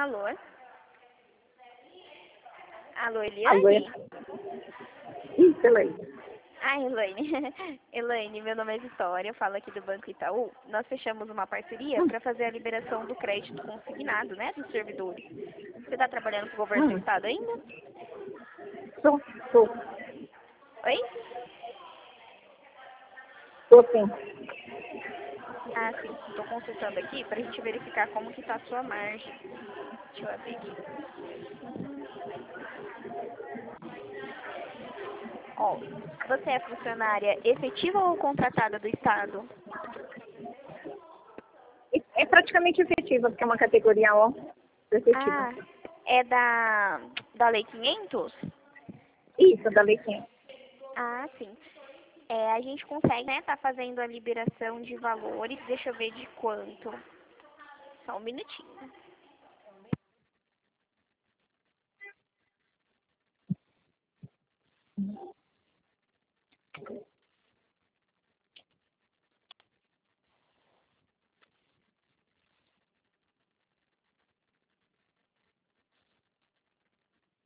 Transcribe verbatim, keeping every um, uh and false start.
Alô? Alô, Alô? Eliane? Isso, Elaine. Ah, Elaine. Elaine, meu nome é Vitória, eu falo aqui do Banco Itaú. Nós fechamos uma parceria para fazer a liberação do crédito consignado, né, dos servidores. Você está trabalhando com o governo do Hum, estado ainda? tô, tô, Oi? tô sim. Ah, sim. Estou consultando aqui para a gente verificar como que está a sua margem. Deixa eu abrir aqui. Ó, você é funcionária efetiva ou contratada do estado? É praticamente efetiva, porque é uma categoria O efetiva. Ah, é da, da Lei quinhentos? Isso, da Lei quinhentos. Ah, sim. É, a gente consegue, né, tá fazendo a liberação de valores. Deixa eu ver de quanto. Só um minutinho.